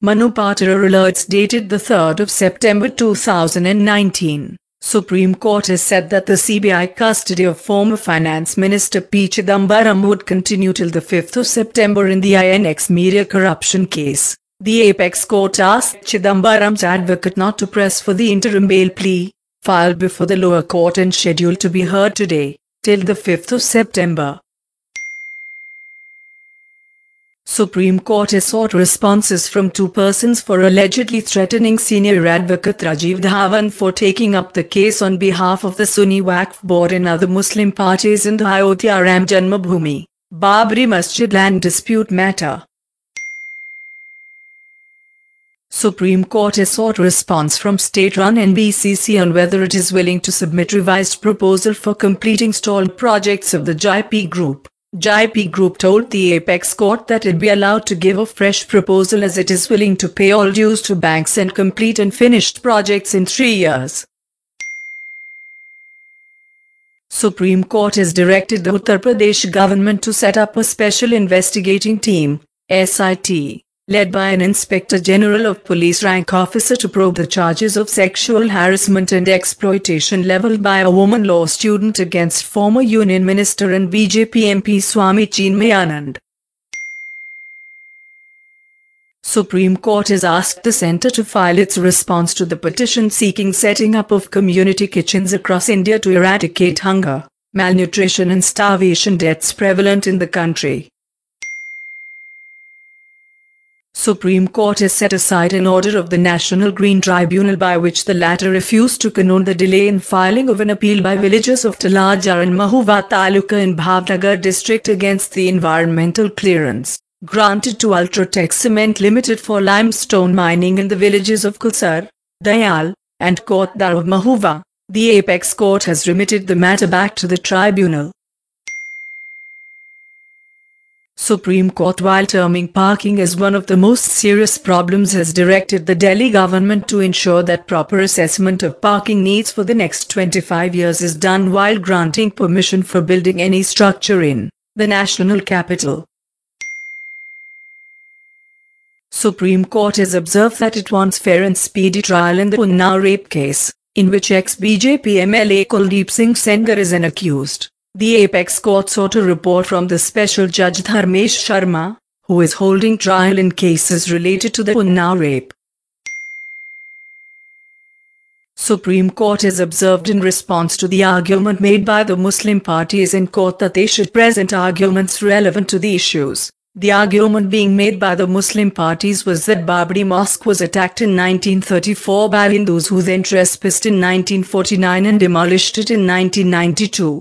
Manu Patora alerts dated the 3rd of September 2019. Supreme Court has said that the CBI custody of former Finance Minister P. Chidambaram would continue till the 5th of September in the INX media corruption case. The Apex Court asked Chidambaram's advocate not to press for the interim bail plea, filed before the lower court and scheduled to be heard today, till the 5th of September. Supreme Court has sought responses from two persons for allegedly threatening senior advocate Rajiv Dhawan for taking up the case on behalf of the Sunni Waqf Board and other Muslim parties in the Ayodhya Ram Janmabhoomi, Babri Masjid land dispute matter. Supreme Court has sought response from state-run NBCC on whether it is willing to submit revised proposal for completing stalled projects of the JP Group. JP Group told the Apex Court that it be allowed to give a fresh proposal as it is willing to pay all dues to banks and complete unfinished projects in 3 years. Supreme Court has directed the Uttar Pradesh government to set up a special investigating team, SIT, led by an Inspector General of Police rank officer to probe the charges of sexual harassment and exploitation leveled by a woman law student against former Union Minister and BJP MP Swami Chinmayanand. Supreme Court has asked the centre to file its response to the petition seeking setting up of community kitchens across India to eradicate hunger, malnutrition and starvation deaths prevalent in the country. Supreme Court has set aside an order of the National Green Tribunal by which the latter refused to condone the delay in filing of an appeal by villagers of Talaja and Mahuva Taluka in Bhavnagar district against the environmental clearance granted to Ultratech Cement Limited for limestone mining in the villages of Kusar, Dayal, and Kotdar of Mahuva. The Apex Court has remitted the matter back to the tribunal. Supreme Court, while terming parking as one of the most serious problems, has directed the Delhi government to ensure that proper assessment of parking needs for the next 25 years is done while granting permission for building any structure in the national capital. Supreme Court has observed that it wants fair and speedy trial in the Unnao rape case, in which ex-BJP MLA Kuldeep Singh Sengar is an accused. The Apex Court sought a report from the Special Judge Dharmesh Sharma, who is holding trial in cases related to the Unnao rape. Supreme Court has observed in response to the argument made by the Muslim parties in court that they should present arguments relevant to the issues. The argument being made by the Muslim parties was that Babri Mosque was attacked in 1934 by Hindus who then trespassed in 1949 and demolished it in 1992.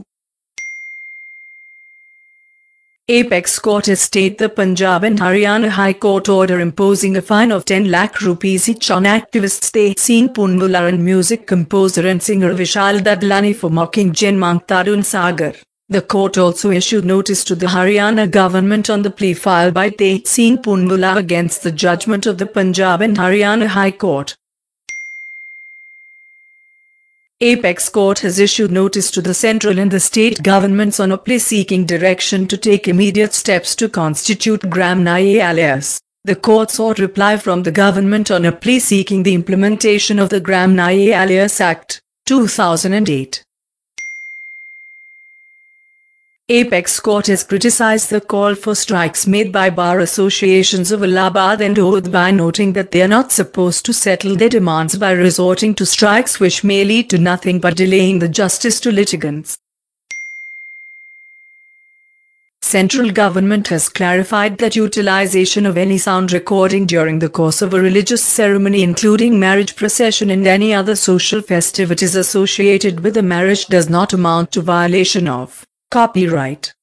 Apex Court has stayed the Punjab and Haryana High Court order imposing a fine of 10 lakh rupees each on activists Tehseen Poonawalla and music composer and singer Vishal Dadlani for mocking Janmarg Tarun Sagar. The court also issued notice to the Haryana government on the plea filed by Tehseen Poonawalla against the judgment of the Punjab and Haryana High Court. Apex Court has issued notice to the central and the state governments on a plea seeking direction to take immediate steps to constitute Gram Nyayalaya. The court sought reply from the government on a plea seeking the implementation of the Gram Nyayalaya Act, 2008. Apex Court has criticized the call for strikes made by bar associations of Allahabad and Oudh by noting that they are not supposed to settle their demands by resorting to strikes which may lead to nothing but delaying the justice to litigants. Central government has clarified that utilization of any sound recording during the course of a religious ceremony including marriage procession and any other social festivities associated with a marriage does not amount to violation of copyright.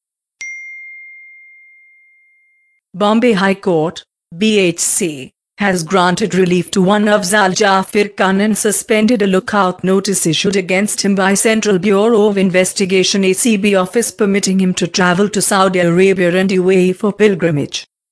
Bombay High Court, BHC, has granted relief to one Afzal Jafir Khan and suspended a lookout notice issued against him by Central Bureau of Investigation ACB office permitting him to travel to Saudi Arabia and UAE for pilgrimage.